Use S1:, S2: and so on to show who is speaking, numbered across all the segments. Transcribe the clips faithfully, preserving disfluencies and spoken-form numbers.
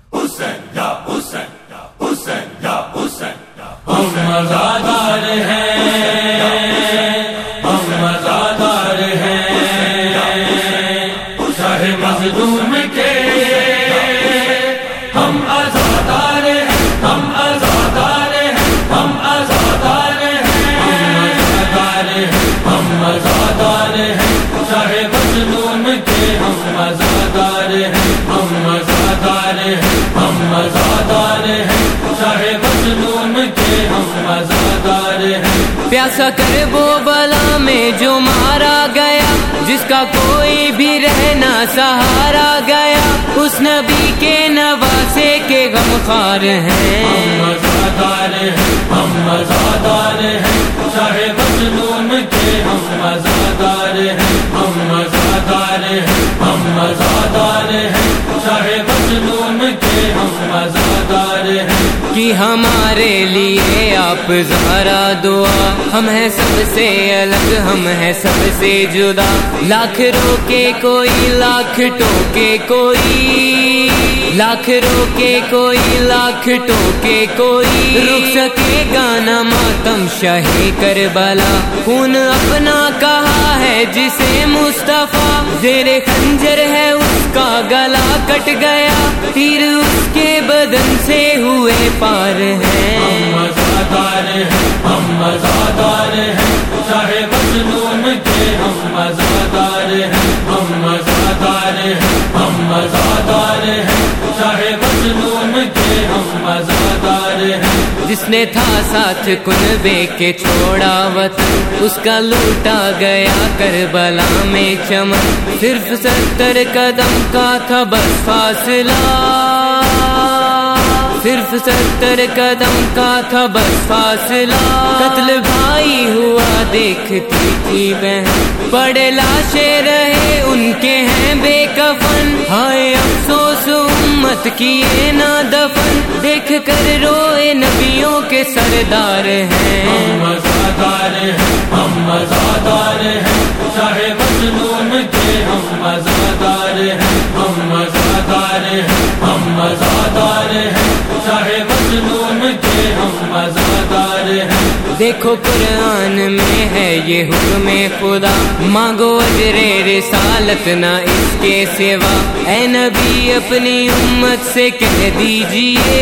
S1: حسین یا حسین یا حسین یا حسین
S2: ہم مزادار ہیں، ہم مزادار ہیں، شاہ مظلوم کے ہم آزادار ہیں، ہم آزادار ہیں، ہم آزادار ہیں، ہم آزادار ہیں، شاہ مظلوم کے ہم آزادار ہیں، ہم آزادار ہیں، ہم آزادار ہیں، شاہ مظلوم کے ہم آزادار ہیں۔
S3: پیاسا کر وہ بلا میں جو مارا گیا، جس کا کوئی بھی رہنا سہارا گیا، اس نبی کے نواسے کے غمخوار ہیں۔
S2: ہم آزادار ہیں، ہم آزادار ہیں، شاہ مظلوم کے ہم آزادار ہیں، ہم آزادار ہیں، ہم آزادار ہیں، شاہ مظلوم کے ہم آزادار ہیں۔
S3: کہ ہمارے لیے آپ زہرا دعا، ہم ہیں سب سے الگ، ہم ہیں سب سے جدا، لاکھ روکے کوئی، لاکھ ٹوکے کوئی، لاکھ روکے کوئی، لاکھ ٹوکے کوئی، رک سکے گا نہ ماتم شاہ کربلا۔ خون اپنا کہا ہے جسے مصطفیٰ، زیر خنجر ہے اس کا گلا کٹ گیا، تیر اس کے بدن سے ہوئے پار ہیں۔
S2: ہم آزادار ہیں، ہم آزادار ہیں، شاہ مظلوم کے ہم آزادار ہیں، ہم آزادار ہیں، ہم آزادار ہیں، شاہ مظلوم کے ہم آزادار ہیں۔
S3: جس نے تھا ساتھ کنبے کے چھوڑا وطن، اس کا لوٹا گیا کربلا میں چمن، صرف ستر قدم کا تھا بس فاصلہ، صرف ستر قدم کا تھا بس فاصلہ، قتل بھائی ہوا دیکھتی تھی بہن، بڑے لاشیں رہے ان کے ہیں بے کفن، ہائے افسوس امت کیے نہ دفن، دیکھ کر روئے نبیوں کے سردار ہیں۔
S2: ہم آزادار ہیں، ہم آزادار ہیں، شاہ مظلوم کے ہم آزادار ہیں، ہم آزادار ہیں، ہم آزادار ہیں، شاہ مظلوم کے ہم آزادار ہیں۔
S3: دیکھو قرآن میں ہے یہ حکم خدا، مانگو اجر رسالت نہ اس کے سوا، اے نبی اپنی امت سے کہہ دیجئے،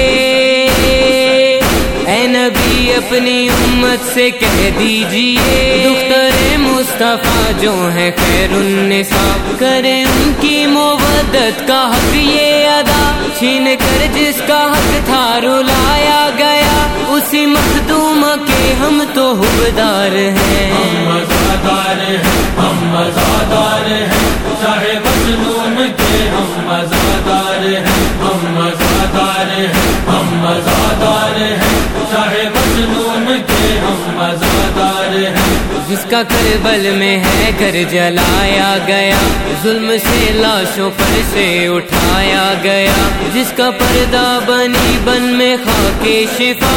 S3: اے نبی اپنی امت سے کہہ دیجئے، دختر مصطفیٰ جو ہے خیر النساء، کریں ان کی مودت کا حق یہ ادا، چھین کر جس کا حق تھا رلایا گیا، اسی مخدومہ کے ہم تو حقدار ہیں۔
S2: ہم آزادار ہیں، ہم آزادار ہیں، شاہ مظلوم کے ہم آزادار ہیں، ہم آزادار ہیں، ہم آزادار ہیں، شاہ مظلوم کے ہم آزادار ہیں۔
S3: جس کا کربل میں ہے گھر جلایا گیا، ظلم سے لاشوں پر سے اٹھایا گیا، جس کا پردہ بنی بن میں خاک شفا،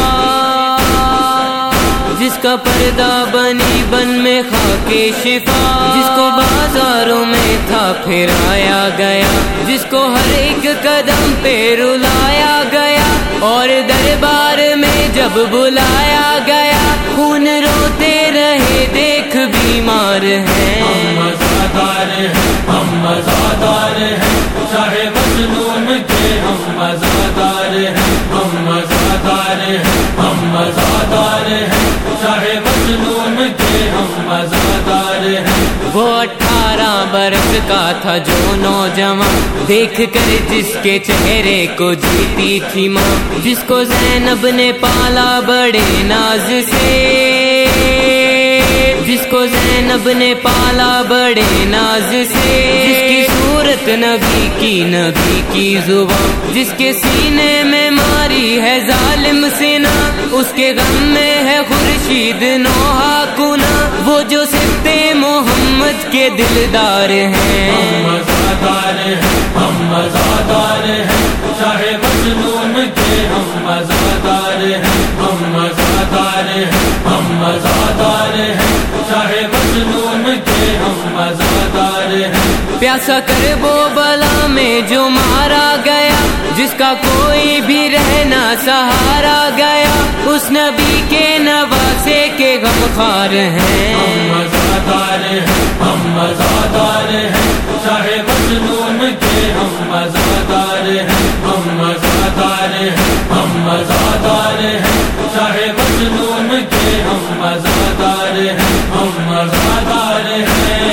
S3: جس کا پردہ بنی بن میں خاک شفا، جس کو بازاروں میں تھا پھرایا گیا، جس کو ہر ایک قدم پہ رلایا گیا، اور دربار میں جب بلایا گیا، خون روتے رہے دیکھ بیمار ہیں۔
S2: ہم آزادار ہیں، ہم آزادار ہیں، شاہ مظلوم کے ہم آزادار ہیں، ہم آزادار ہیں، ہم آزادار ہیں، شاہ مظلوم کے ہم آزادار ہیں۔
S3: وہ اٹھارہ برس کا تھا جو نوجوان، دیکھ کر جس کے چہرے کو جیتی تھی ماں، جس کو زینب نے پالا بڑے ناز سے، جس کو زینب نے پالا بڑے ناز سے، جس کی صورت نبی کی نبی کی زبان، جس کے سینے میں ماری ہے ظالم سنا، اس کے غم میں ہے خورشید نوحہ کنا، وہ جو صفت محمد کے دلدار ہیں۔
S2: ہم آزادار ہیں، ہم آزادار ہیں، شاہ مظلوم کے ہم آزادار ہیں، ہم آزادار ہیں، ہم آزادار ہیں، شاہ مظلوم کے ہم آزادار ہیں۔
S3: پیاسا کر وہ بلا میں جو مارا گیا، جس جس کا کوئی بھی رہنا سہارا گیا، اس نبی کے نواسے کے غمخوار ہیں۔
S2: ہم مزادار ہیں، ہم مزادار ہیں، شاہ مظلوم کے ہم مزادار ہیں، ہم مزادار ہیں، ہم مزادار ہیں، شاہ مظلوم کے ہم مزادار ہیں، ہم مزادار ہیں۔